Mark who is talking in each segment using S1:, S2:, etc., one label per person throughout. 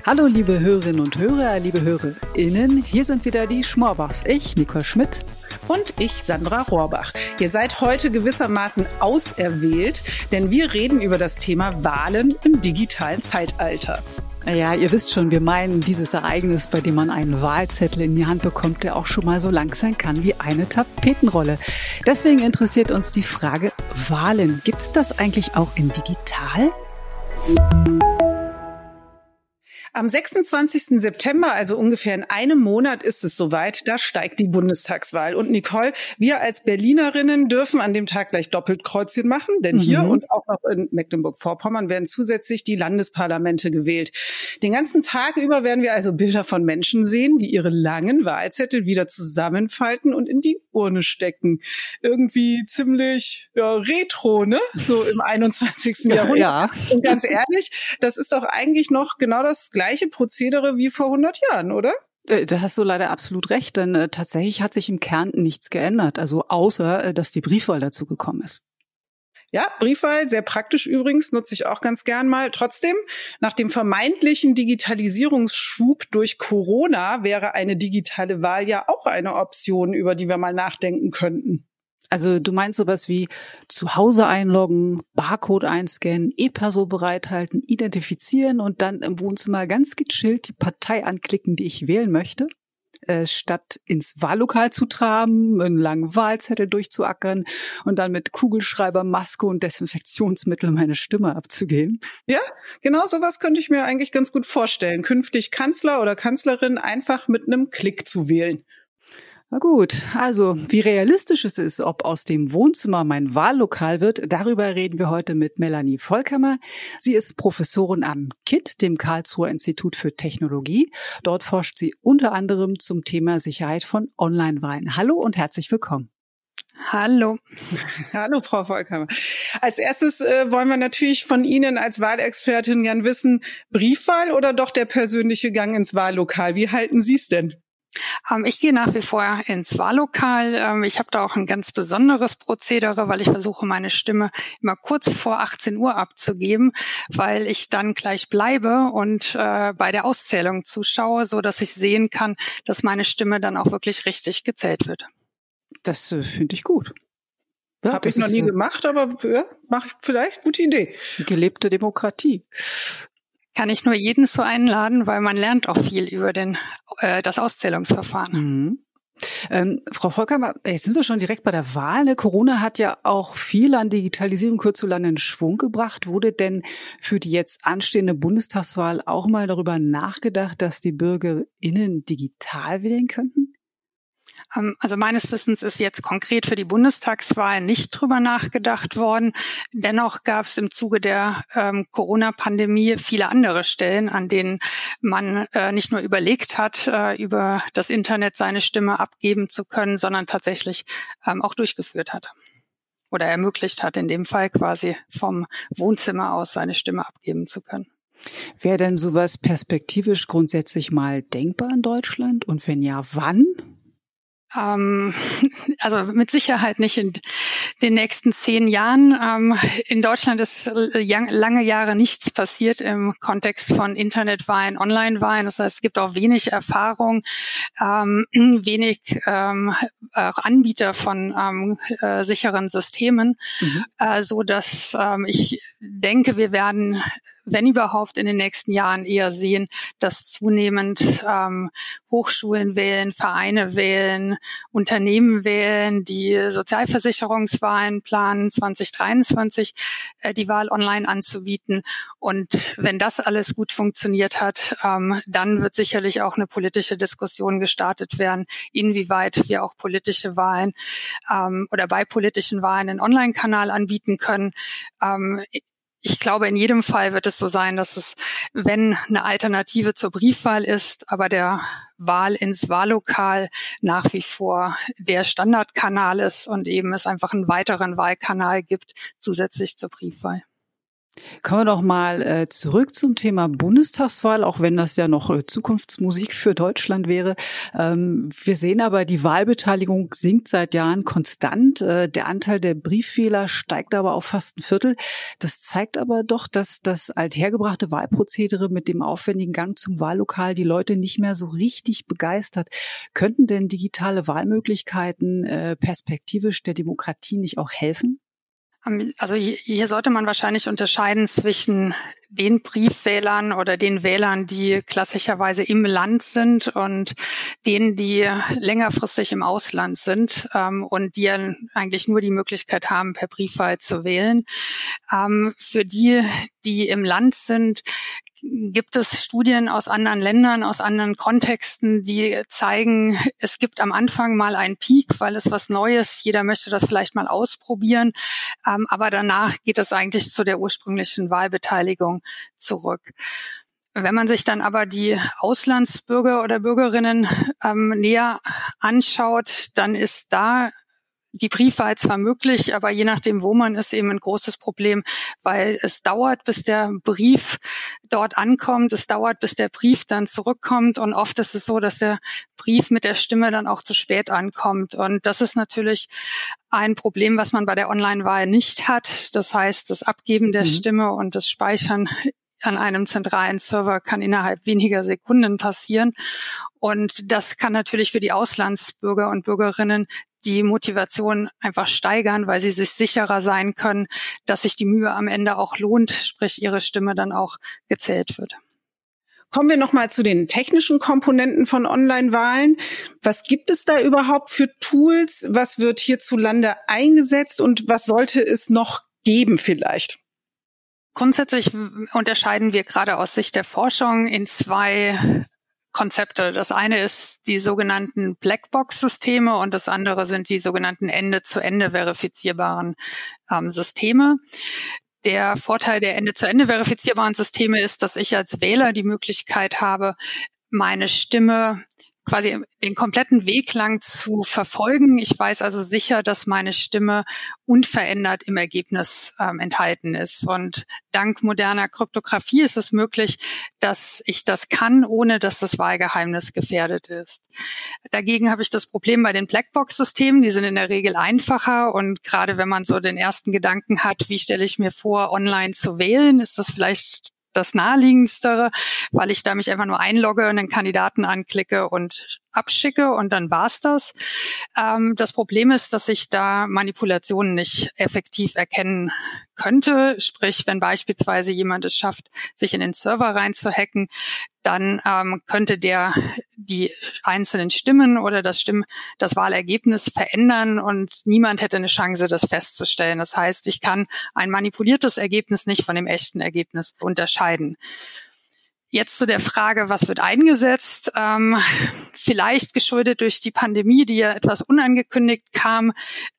S1: Hallo liebe Hörerinnen und Hörer, liebe HörerInnen, hier sind wieder die Schmorbachs. Ich, Nicole Schmidt.
S2: Und ich, Sandra Rohrbach. Ihr seid heute gewissermaßen auserwählt, denn wir reden über das Thema Wahlen im digitalen Zeitalter.
S1: Ja, ihr wisst schon, wir meinen dieses Ereignis, bei dem man einen Wahlzettel in die Hand bekommt, der auch schon mal so lang sein kann wie eine Tapetenrolle. Deswegen interessiert uns die Frage Wahlen. Gibt's das eigentlich auch in digital?
S2: Am 26. September, also ungefähr in einem Monat, ist es soweit, da steigt die Bundestagswahl. Und Nicole, wir als Berlinerinnen dürfen an dem Tag gleich doppelt Kreuzchen machen, denn hier und auch noch in Mecklenburg-Vorpommern werden zusätzlich die Landesparlamente gewählt. Den ganzen Tag über werden wir also Bilder von Menschen sehen, die ihre langen Wahlzettel wieder zusammenfalten und in die Urne stecken. Irgendwie ziemlich retro, ne? So im 21. Jahrhundert.
S1: Ja.
S2: Und ganz ehrlich, das ist doch eigentlich noch genau das gleiche Prozedere wie vor 100 Jahren, oder?
S1: Da hast du leider absolut recht, denn tatsächlich hat sich im Kern nichts geändert, also außer, dass die Briefwahl dazu gekommen ist.
S2: Ja, Briefwahl, sehr praktisch übrigens, nutze ich auch ganz gern mal. Trotzdem, nach dem vermeintlichen Digitalisierungsschub durch Corona wäre eine digitale Wahl ja auch eine Option, über die wir mal nachdenken könnten.
S1: Also du meinst sowas wie zu Hause einloggen, Barcode einscannen, E-Perso bereithalten, identifizieren und dann im Wohnzimmer ganz gechillt die Partei anklicken, die ich wählen möchte, statt ins Wahllokal zu traben, einen langen Wahlzettel durchzuackern und dann mit Kugelschreiber, Maske und Desinfektionsmittel meine Stimme abzugeben.
S2: Ja, genau sowas könnte ich mir eigentlich ganz gut vorstellen. Künftig Kanzler oder Kanzlerin einfach mit einem Klick zu wählen.
S1: Na gut, also wie realistisch es ist, ob aus dem Wohnzimmer mein Wahllokal wird, darüber reden wir heute mit Melanie Volkamer. Sie ist Professorin am KIT, dem Karlsruher Institut für Technologie. Dort forscht sie unter anderem zum Thema Sicherheit von Online-Wahlen. Hallo und herzlich willkommen.
S3: Hallo.
S2: Hallo, Frau Volkamer. Als erstes wollen wir natürlich von Ihnen als Wahlexpertin gern wissen, Briefwahl oder doch der persönliche Gang ins Wahllokal? Wie halten Sie es denn?
S3: Ich gehe nach wie vor ins Wahllokal. Ich habe da auch ein ganz besonderes Prozedere, weil ich versuche, meine Stimme immer kurz vor 18 Uhr abzugeben, weil ich dann gleich bleibe und bei der Auszählung zuschaue, so dass ich sehen kann, dass meine Stimme dann auch wirklich richtig gezählt wird.
S1: Das finde ich gut. Ja,
S2: habe ich noch nie gemacht, aber mache ich vielleicht. Gute Idee.
S1: Gelebte Demokratie.
S3: Kann ich nur jeden so einladen, weil man lernt auch viel über das Auszählungsverfahren.
S1: Frau Volkamer, jetzt sind wir schon direkt bei der Wahl. Ne? Corona hat ja auch viel an Digitalisierung hierzulande in Schwung gebracht. Wurde denn für die jetzt anstehende Bundestagswahl auch mal darüber nachgedacht, dass die BürgerInnen digital wählen könnten?
S3: Also meines Wissens ist jetzt konkret für die Bundestagswahl nicht drüber nachgedacht worden. Dennoch gab es im Zuge der Corona-Pandemie viele andere Stellen, an denen man nicht nur überlegt hat, über das Internet seine Stimme abgeben zu können, sondern tatsächlich auch durchgeführt hat oder ermöglicht hat, in dem Fall quasi vom Wohnzimmer aus seine Stimme abgeben zu können.
S1: Wäre denn sowas perspektivisch grundsätzlich mal denkbar in Deutschland? Und wenn ja, wann?
S3: Also mit Sicherheit nicht in den nächsten 10 Jahren. In Deutschland ist lange Jahre nichts passiert im Kontext von Internetwahlen, Online-Wahlen. Das heißt, es gibt auch wenig Erfahrung, wenig auch Anbieter von sicheren Systemen, so dass ich denke, wir werden, wenn überhaupt, in den nächsten Jahren eher sehen, dass zunehmend Hochschulen wählen, Vereine wählen, Unternehmen wählen, die Sozialversicherungswahlen planen, 2023 die Wahl online anzubieten. Und wenn das alles gut funktioniert hat, dann wird sicherlich auch eine politische Diskussion gestartet werden, inwieweit wir auch politische Wahlen oder bei politischen Wahlen einen Online-Kanal anbieten können. Ich glaube, in jedem Fall wird es so sein, dass es, wenn eine Alternative zur Briefwahl ist, aber der Wahl ins Wahllokal nach wie vor der Standardkanal ist und eben es einfach einen weiteren Wahlkanal gibt, zusätzlich zur Briefwahl.
S1: Kommen wir doch mal zurück zum Thema Bundestagswahl, auch wenn das ja noch Zukunftsmusik für Deutschland wäre. Wir sehen aber, die Wahlbeteiligung sinkt seit Jahren konstant. Der Anteil der Briefwähler steigt aber auf fast ein Viertel. Das zeigt aber doch, dass das althergebrachte Wahlprozedere mit dem aufwendigen Gang zum Wahllokal die Leute nicht mehr so richtig begeistert. Könnten denn digitale Wahlmöglichkeiten perspektivisch der Demokratie nicht auch helfen?
S3: Also hier sollte man wahrscheinlich unterscheiden zwischen den Briefwählern oder den Wählern, die klassischerweise im Land sind und denen, die längerfristig im Ausland sind und die eigentlich nur die Möglichkeit haben, per Briefwahl zu wählen. Für die, die im Land sind, gibt es Studien aus anderen Ländern, aus anderen Kontexten, die zeigen, es gibt am Anfang mal einen Peak, weil es was Neues, jeder möchte das vielleicht mal ausprobieren, aber danach geht es eigentlich zu der ursprünglichen Wahlbeteiligung zurück. Wenn man sich dann aber die Auslandsbürger oder Bürgerinnen näher anschaut, dann ist da die Briefwahl zwar möglich, aber je nachdem, wo man ist, eben ein großes Problem, weil es dauert, bis der Brief dort ankommt. Es dauert, bis der Brief dann zurückkommt. Und oft ist es so, dass der Brief mit der Stimme dann auch zu spät ankommt. Und das ist natürlich ein Problem, was man bei der Online-Wahl nicht hat. Das heißt, das Abgeben der Stimme und das Speichern an einem zentralen Server kann innerhalb weniger Sekunden passieren. Und das kann natürlich für die Auslandsbürger und Bürgerinnen die Motivation einfach steigern, weil sie sich sicherer sein können, dass sich die Mühe am Ende auch lohnt, sprich ihre Stimme dann auch gezählt wird.
S2: Kommen wir nochmal zu den technischen Komponenten von Online-Wahlen. Was gibt es da überhaupt für Tools? Was wird hierzulande eingesetzt und was sollte es noch geben vielleicht?
S3: Grundsätzlich unterscheiden wir gerade aus Sicht der Forschung in zwei Konzepte. Das eine ist die sogenannten Blackbox-Systeme und das andere sind die sogenannten Ende-zu-Ende verifizierbaren Systeme. Der Vorteil der Ende-zu-Ende verifizierbaren Systeme ist, dass ich als Wähler die Möglichkeit habe, meine Stimme quasi den kompletten Weg lang zu verfolgen. Ich weiß also sicher, dass meine Stimme unverändert im Ergebnis enthalten ist. Und dank moderner Kryptographie ist es möglich, dass ich das kann, ohne dass das Wahlgeheimnis gefährdet ist. Dagegen habe ich das Problem bei den Blackbox-Systemen. Die sind in der Regel einfacher. Und gerade wenn man so den ersten Gedanken hat, wie stelle ich mir vor, online zu wählen, ist das vielleicht das naheliegendste, weil ich da mich einfach nur einlogge, einen Kandidaten anklicke und abschicke und dann war's das. Das Problem ist, dass ich da Manipulationen nicht effektiv erkennen könnte. Sprich, wenn beispielsweise jemand es schafft, sich in den Server reinzuhacken, dann könnte der die einzelnen Stimmen oder das Wahlergebnis verändern und niemand hätte eine Chance, das festzustellen. Das heißt, ich kann ein manipuliertes Ergebnis nicht von dem echten Ergebnis unterscheiden. Jetzt zu der Frage, was wird eingesetzt? Vielleicht geschuldet durch die Pandemie, die ja etwas unangekündigt kam,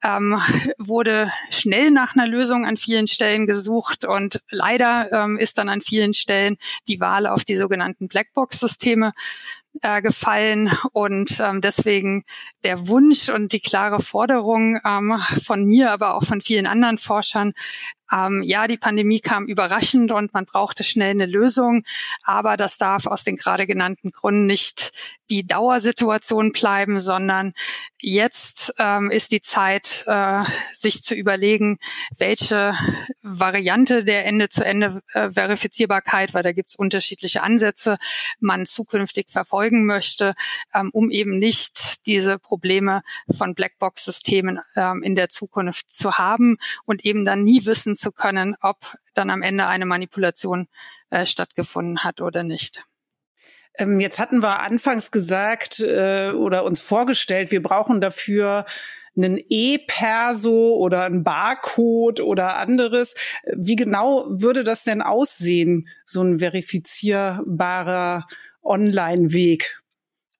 S3: wurde schnell nach einer Lösung an vielen Stellen gesucht und leider ist dann an vielen Stellen die Wahl auf die sogenannten Blackbox-Systeme gefallen und deswegen der Wunsch und die klare Forderung von mir, aber auch von vielen anderen Forschern, ja, die Pandemie kam überraschend und man brauchte schnell eine Lösung, aber das darf aus den gerade genannten Gründen nicht die Dauersituation bleiben, sondern jetzt ist die Zeit, sich zu überlegen, welche Variante der Ende-zu-Ende-Verifizierbarkeit, weil da gibt es unterschiedliche Ansätze, man zukünftig verfolgen möchte, um eben nicht diese Probleme von Blackbox-Systemen in der Zukunft zu haben und eben dann nie wissen zu können, ob dann am Ende eine Manipulation stattgefunden hat oder nicht.
S2: Jetzt hatten wir anfangs gesagt oder uns vorgestellt, wir brauchen dafür einen E-Perso oder einen Barcode oder anderes. Wie genau würde das denn aussehen, so ein verifizierbarer Online-Weg?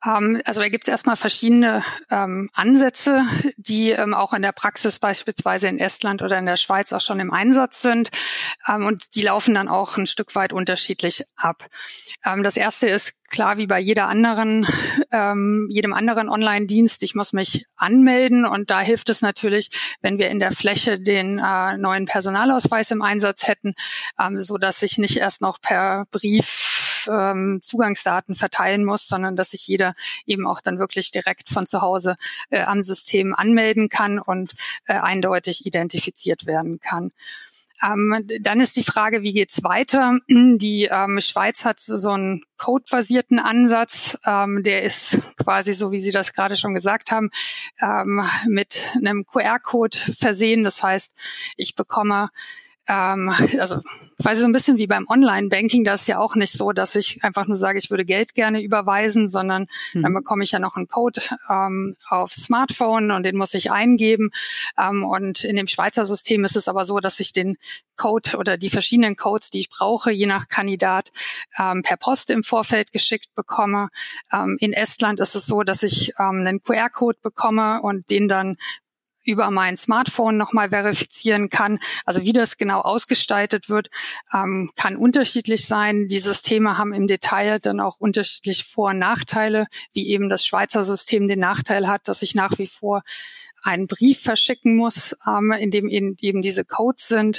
S3: Also da gibt es erstmal verschiedene Ansätze, die auch in der Praxis beispielsweise in Estland oder in der Schweiz auch schon im Einsatz sind. Und die laufen dann auch ein Stück weit unterschiedlich ab. Das erste ist klar, wie bei jedem anderen Online-Dienst, ich muss mich anmelden, und da hilft es natürlich, wenn wir in der Fläche den neuen Personalausweis im Einsatz hätten, so dass ich nicht erst noch per Brief Zugangsdaten verteilen muss, sondern dass sich jeder eben auch dann wirklich direkt von zu Hause am System anmelden kann und eindeutig identifiziert werden kann. Dann ist die Frage, wie geht's weiter? Die Schweiz hat so einen codebasierten Ansatz, der ist quasi so, wie Sie das gerade schon gesagt haben, mit einem QR-Code versehen. Das heißt, ich bekomme also quasi so ein bisschen wie beim Online-Banking, das ist ja auch nicht so, dass ich einfach nur sage, ich würde Geld gerne überweisen, sondern dann bekomme ich ja noch einen Code aufs Smartphone und den muss ich eingeben. Und in dem Schweizer System ist es aber so, dass ich den Code oder die verschiedenen Codes, die ich brauche, je nach Kandidat, per Post im Vorfeld geschickt bekomme. In Estland ist es so, dass ich einen QR-Code bekomme und den dann über mein Smartphone nochmal verifizieren kann. Also wie das genau ausgestaltet wird, kann unterschiedlich sein. Die Systeme haben im Detail dann auch unterschiedlich Vor- und Nachteile, wie eben das Schweizer System den Nachteil hat, dass ich nach wie vor einen Brief verschicken muss, in dem eben diese Codes sind.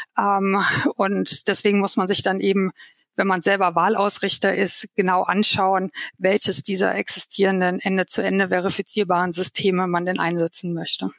S3: Und deswegen muss man sich dann eben, wenn man selber Wahlausrichter ist, genau anschauen, welches dieser existierenden Ende-zu-Ende verifizierbaren Systeme man denn einsetzen möchte.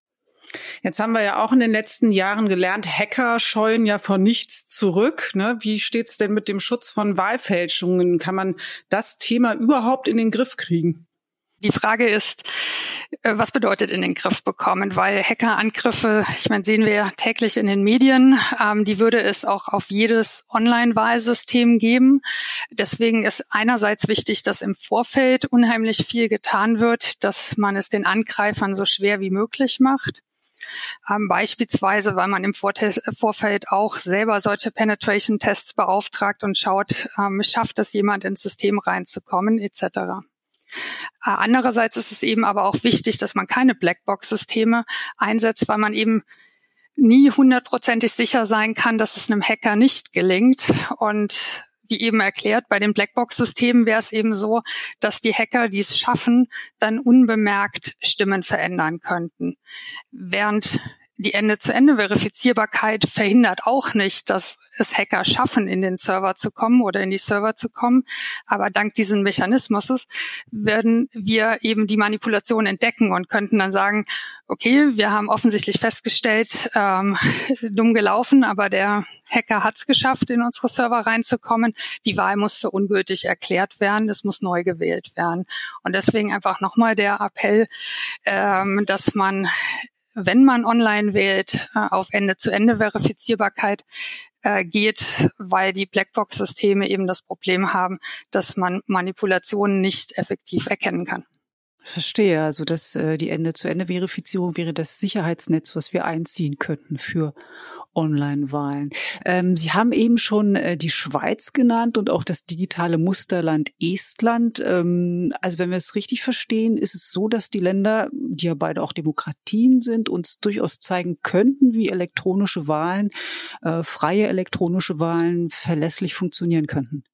S2: Jetzt haben wir ja auch in den letzten Jahren gelernt, Hacker scheuen ja vor nichts zurück. Ne? Wie steht's denn mit dem Schutz von Wahlfälschungen? Kann man das Thema überhaupt in den Griff kriegen?
S3: Die Frage ist, was bedeutet in den Griff bekommen? Weil Hackerangriffe, ich meine, sehen wir ja täglich in den Medien, die würde es auch auf jedes Online-Wahlsystem geben. Deswegen ist einerseits wichtig, dass im Vorfeld unheimlich viel getan wird, dass man es den Angreifern so schwer wie möglich macht. Beispielsweise, weil man im Vorfeld auch selber solche Penetration-Tests beauftragt und schaut, schafft es jemand ins System reinzukommen, etc. Andererseits ist es eben aber auch wichtig, dass man keine Blackbox-Systeme einsetzt, weil man eben nie 100%ig sicher sein kann, dass es einem Hacker nicht gelingt. Und wie eben erklärt, bei den Blackbox-Systemen wäre es eben so, dass die Hacker, die es schaffen, dann unbemerkt Stimmen verändern könnten. Während die Ende-zu-Ende-Verifizierbarkeit verhindert auch nicht, dass es Hacker schaffen, in den Server zu kommen oder in die Server zu kommen. Aber dank diesen Mechanismus werden wir eben die Manipulation entdecken und könnten dann sagen, okay, wir haben offensichtlich festgestellt, dumm gelaufen, aber der Hacker hat es geschafft, in unsere Server reinzukommen. Die Wahl muss für ungültig erklärt werden, es muss neu gewählt werden. Und deswegen einfach nochmal der Appell, dass man, wenn man online wählt, auf Ende-zu-Ende-Verifizierbarkeit geht, weil die Blackbox-Systeme eben das Problem haben, dass man Manipulationen nicht effektiv erkennen kann.
S1: Verstehe, also dass die Ende-zu-Ende-Verifizierung wäre das Sicherheitsnetz, was wir einziehen könnten für Online-Wahlen. Sie haben eben schon die Schweiz genannt und auch das digitale Musterland Estland. Also wenn wir es richtig verstehen, ist es so, dass die Länder, die ja beide auch Demokratien sind, uns durchaus zeigen könnten, wie elektronische Wahlen, freie elektronische Wahlen verlässlich funktionieren könnten.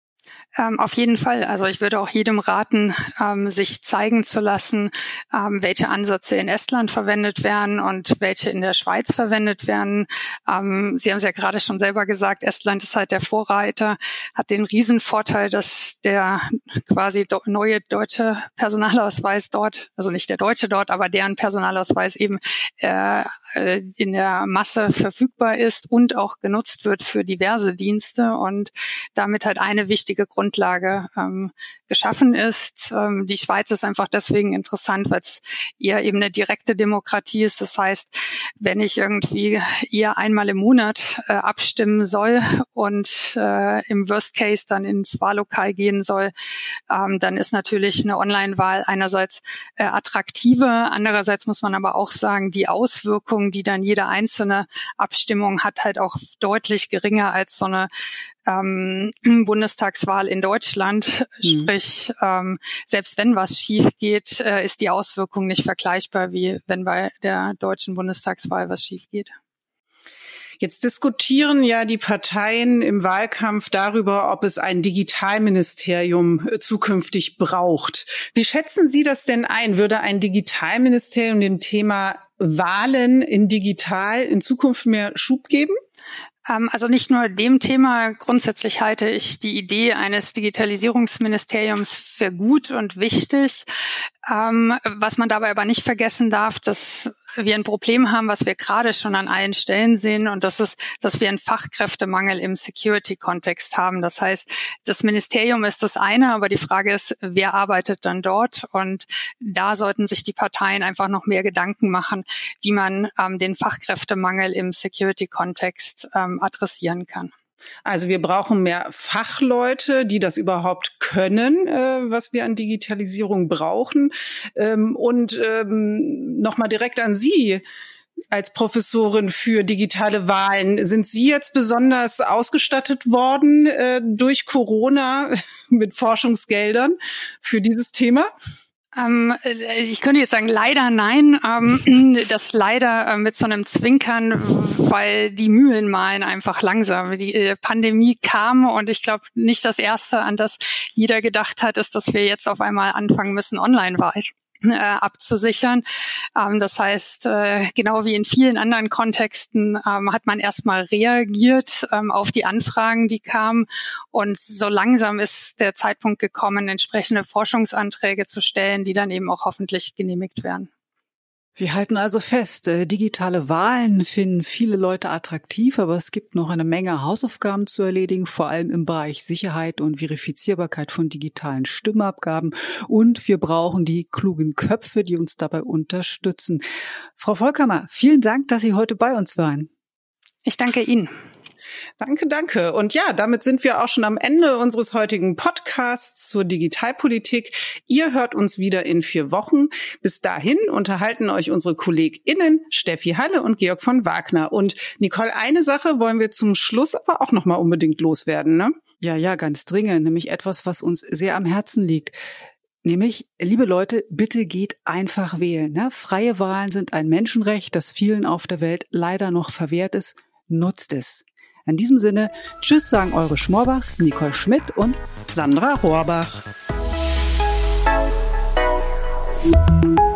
S3: Auf jeden Fall. Also ich würde auch jedem raten, sich zeigen zu lassen, welche Ansätze in Estland verwendet werden und welche in der Schweiz verwendet werden. Sie haben es ja gerade schon selber gesagt, Estland ist halt der Vorreiter, hat den Riesenvorteil, dass der quasi neue deutsche Personalausweis dort, also nicht der deutsche dort, aber deren Personalausweis eben in der Masse verfügbar ist und auch genutzt wird für diverse Dienste und damit halt eine wichtige Grundlage geschaffen ist. Die Schweiz ist einfach deswegen interessant, weil es eher eben eine direkte Demokratie ist. Das heißt, wenn ich irgendwie eher einmal im Monat abstimmen soll und im Worst Case dann ins Wahllokal gehen soll, dann ist natürlich eine Online-Wahl einerseits attraktiver, andererseits muss man aber auch sagen, die Auswirkungen Auswirkungen, die dann jede einzelne Abstimmung hat, halt auch deutlich geringer als so eine Bundestagswahl in Deutschland. Sprich, selbst wenn was schief geht, ist die Auswirkung nicht vergleichbar, wie wenn bei der deutschen Bundestagswahl was schief geht.
S2: Jetzt diskutieren ja die Parteien im Wahlkampf darüber, ob es ein Digitalministerium zukünftig braucht. Wie schätzen Sie das denn ein? Würde ein Digitalministerium dem Thema Wahlen in digital in Zukunft mehr Schub geben?
S3: Also nicht nur dem Thema. Grundsätzlich halte ich die Idee eines Digitalisierungsministeriums für gut und wichtig. Was man dabei aber nicht vergessen darf, dass wir ein Problem haben, was wir gerade schon an allen Stellen sehen, und das ist, dass wir einen Fachkräftemangel im Security-Kontext haben. Das heißt, das Ministerium ist das eine, aber die Frage ist, wer arbeitet dann dort? Und da sollten sich die Parteien einfach noch mehr Gedanken machen, wie man den Fachkräftemangel im Security-Kontext adressieren kann.
S2: Also wir brauchen mehr Fachleute, die das überhaupt können, was wir an Digitalisierung brauchen. Und nochmal direkt an Sie als Professorin für digitale Wahlen. Sind Sie jetzt besonders ausgestattet worden durch Corona mit Forschungsgeldern für dieses Thema?
S3: Ich könnte jetzt sagen, leider nein. Das leider mit so einem Zwinkern, weil die Mühlen mahlen einfach langsam. Die Pandemie kam und ich glaube, nicht das Erste, an das jeder gedacht hat, ist, dass wir jetzt auf einmal anfangen müssen, Online-Wahlen abzusichern. Das heißt, genau wie in vielen anderen Kontexten hat man erstmal reagiert auf die Anfragen, die kamen. Und so langsam ist der Zeitpunkt gekommen, entsprechende Forschungsanträge zu stellen, die dann eben auch hoffentlich genehmigt werden.
S1: Wir halten also fest, digitale Wahlen finden viele Leute attraktiv, aber es gibt noch eine Menge Hausaufgaben zu erledigen, vor allem im Bereich Sicherheit und Verifizierbarkeit von digitalen Stimmabgaben. Und wir brauchen die klugen Köpfe, die uns dabei unterstützen. Frau Volkamer, vielen Dank, dass Sie heute bei uns waren.
S3: Ich danke Ihnen.
S2: Danke. Und ja, damit sind wir auch schon am Ende unseres heutigen Podcasts zur Digitalpolitik. Ihr hört uns wieder in 4 Wochen. Bis dahin unterhalten euch unsere KollegInnen Steffi Halle und Georg von Wagner. Und Nicole, eine Sache wollen wir zum Schluss aber auch nochmal unbedingt loswerden, ne?
S1: Ja, ganz dringend. Nämlich etwas, was uns sehr am Herzen liegt. Nämlich, liebe Leute, bitte geht einfach wählen. Ne? Freie Wahlen sind ein Menschenrecht, das vielen auf der Welt leider noch verwehrt ist. Nutzt es. In diesem Sinne, tschüss sagen eure Schmorbachs, Nicole Schmidt und
S2: Sandra Rohrbach.